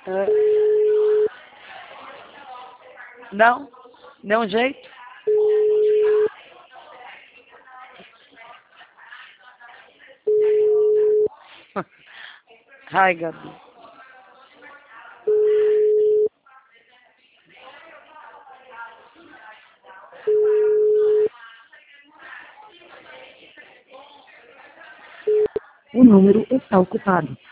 Ah, não? Deu um jeito? Ai, Gabi. O número está ocupado.